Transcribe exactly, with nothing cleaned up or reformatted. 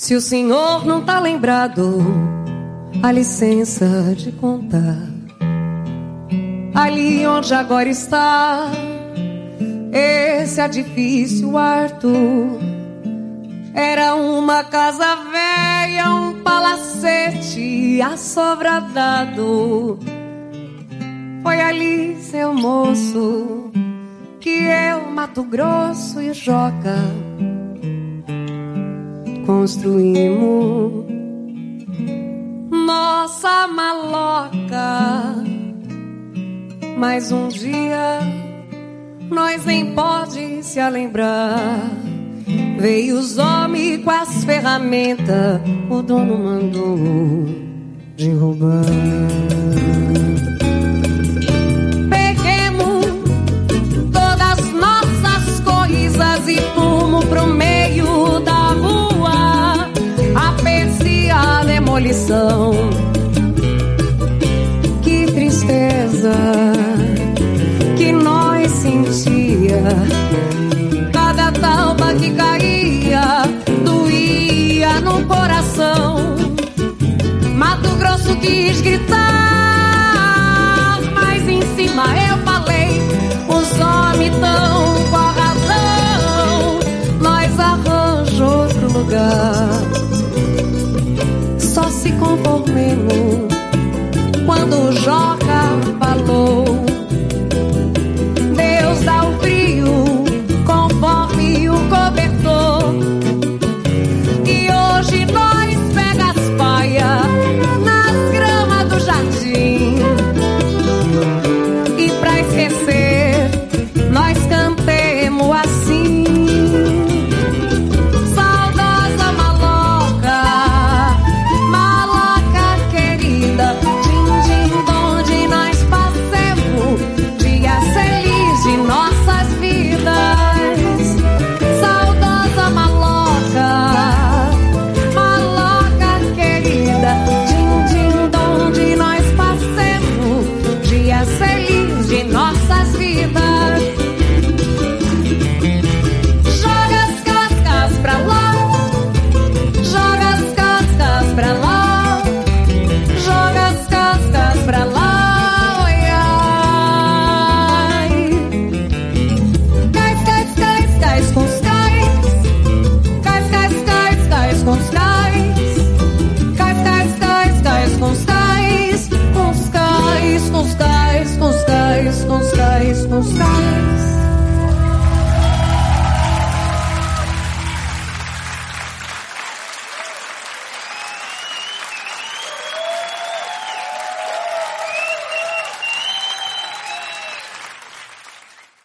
Se o senhor não tá lembrado, a licença de contar. Ali onde agora está esse edifício Arthur, era uma casa velha, um palacete assovradado. Foi ali, seu moço, que eu, Mato Grosso e Joca construímos nossa maloca. Mas um dia nós nem pode se lembrar. Veio os homens com as ferramentas, o dono mandou derrubar. Peguemos todas as nossas coisas e fomos pro meio da rua. Aprecia a demolição. Que tristeza que nós sentia. Cada talba que caía doía no coração. Mato Grosso quis gritar, mas em cima eu falei: os homens tão com a razão, nós arranjamos outro lugar. Só se conformemos